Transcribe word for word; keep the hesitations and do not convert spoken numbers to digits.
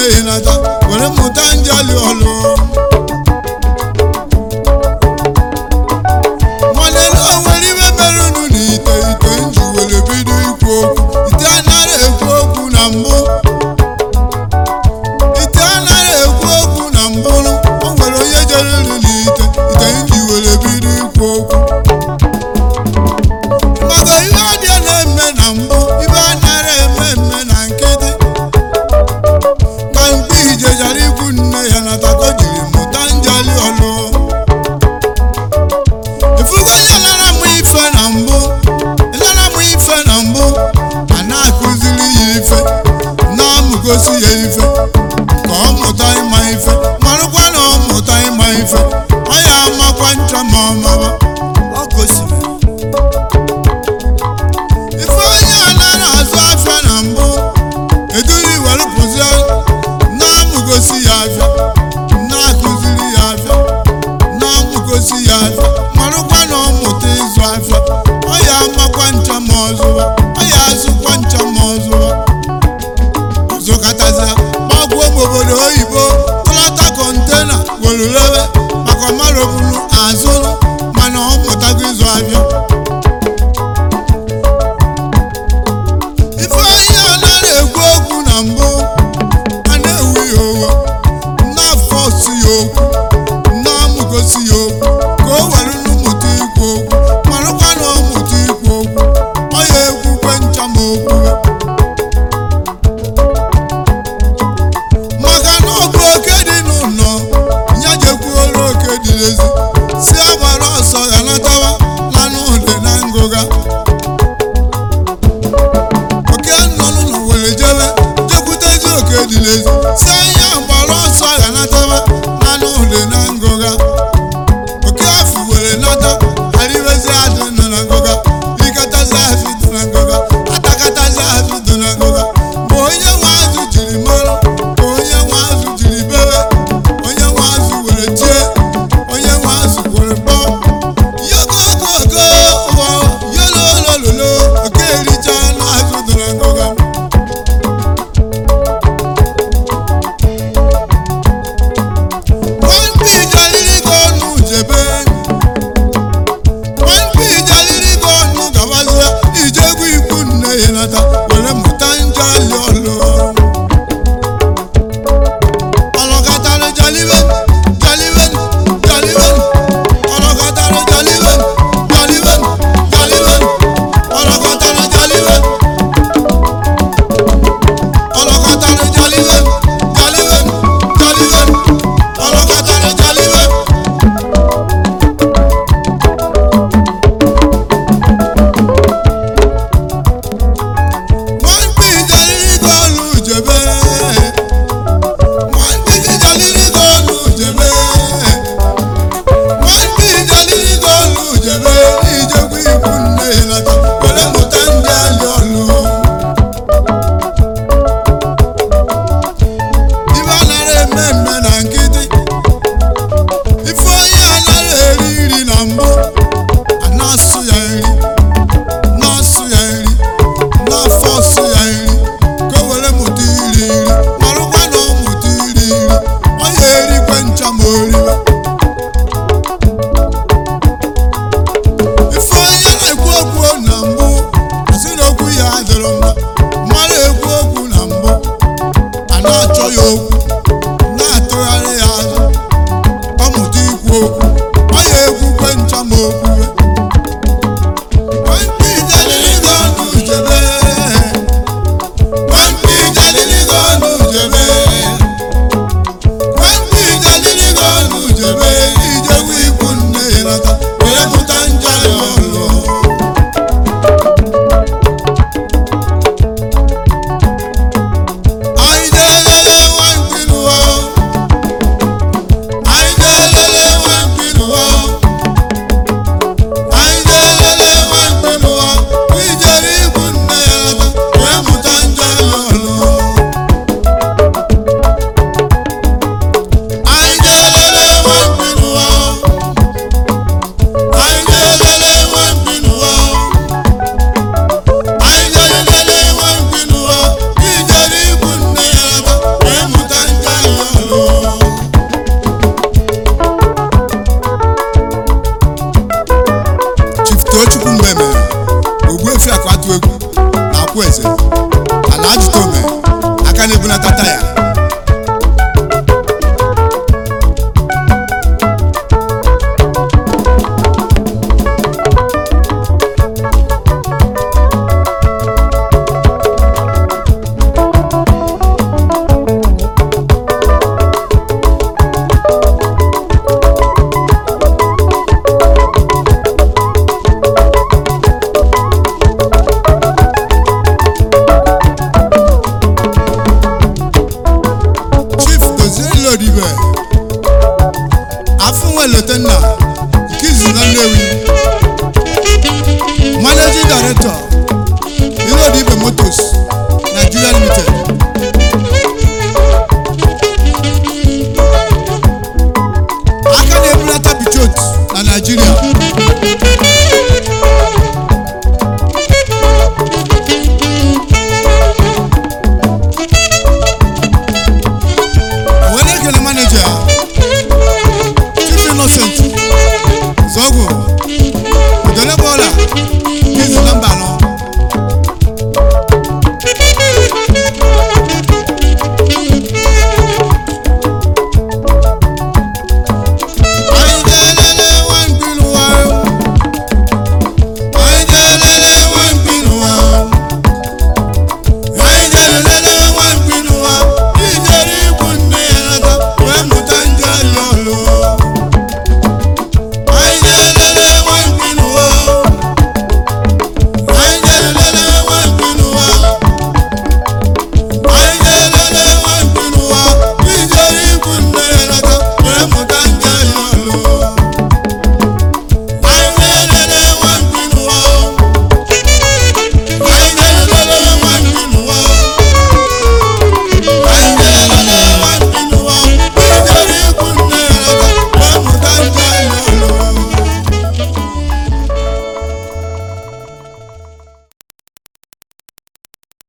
nata were mụta njali ọlụ nwanne na o nwere ibe mere unu n'ite ite nji were bido ikwu okwu ite anara ekwu okwu na mbụ ite anara ekwu okwu na mbụ o nwere onye jere unu n'ite ite nji were bido ikwu okwu maka ihe ọbịa na-eme na mbụ ibe anara eme eme na nkịtị ka mkpi ije jara ikwu nne ya nata ka o jiri mụta njali ọlụ ifugo onye lara mụ ife na mbụ lara mụ ife na mbụ a na-akụziri ya ife na-amụgosi ya ife ka ọ mụta ịma ife marụkwa na ọ mụta ịma ife ọ ya amakwa ncha ma ọ mawa ọ gosiri ife onye a na-azụ afịa na mbụ eduri werụpụzi na-amụgosi ya afịa na-akụziri ya afịa na-amụgosi ya afịa marụkwa na ọ mụta ịzụ afịa ọ ya amakwa ncha ma ọ zụwa ọ ya azụkwa ncha ma ọ zụwa ọzụkatazịa gbagwuo obodo oyibo tụlata kọntena were lewe maka ọmarobulu azụrụ mana ọ mụtago ịzụ afịa ife onye a na-ekwu okwu na mbụ a na-ewu ya owo na-afọsi ya okwu na-amụgosi ya okwu ka o were n'ụmụta ikwu okwu marụkwa na ọ mụta ikwu okwu ọ ya ekwukwe ncha ma okwuwe maka na ọ bụ oke dị n'ụlọ ya jekwuoro oke dị n'ezi si agbara ọsọ ya natawa na n'ụdị na ngụga oke nọ n'ụlọ were jebe jekwutezi oke dị n'ezi si anya gbara ọsọ ya natawa na n'ụdị na ngụga oke afụ were nata arịbezi adị nọ na ngụga ikatazi afị dị na ngụga atakatazi afị dị na ngụga ma onye nwe azụ jiri mara ka onye nwe azụ jiri bebe onye nwe azụ were tie onye nwe azụ were kpọọ yogogogo yololololo oke ericha na azụ dị na ngụga nwamkpi jaliri gị ọnụ jebe nwamkpi jaliri gị ọnụ gawazie ijegwu ikwu nne ya nata were mụta njali ọlụ ọlọkatara jalibe jalibe jalibe ọlọkatara jalibe jalibe jalibe ọlọkatara jalibe ọlọkatara jalibe jalibe jalibe ọlọkatara jalibe nwamkpi jaliri gị ọnụ jebe nwamkpi jaliri gị ọnụ jebe nwamkpi jaliri gị ọnụ jebe ijekwa ikwu nne ya nata were mụta njali ọlụ ife anara eme eme na nkịtị ife onye anara eri nri na mbụ a na-asụ ya nri na-asụ ya nri na-afọsụ ya nri ka o were mụta iri nri marụkwa na ọ mụta iri nri ọ ya erikwe ncha ma o riwe ife onye na-ekwu okwu na mbụ asị na okwu ya adịrọ mma mmadụ ekwu okwu na mbụ a na-achọ ya okwu na-atụgharị ya azụ ọ mụta ikwu okwu ọ ya ekwukwe ncha ma okwuwe nwamkpi jaliri gị ọnụ jebe nwamkpi jaliri gị ọnụ jebe nwamkpi jaliri gị ọnụ jebe ijegwu ikwu nne ya nata were mụta njali ọlụ anyị na-elele nwamkpi ya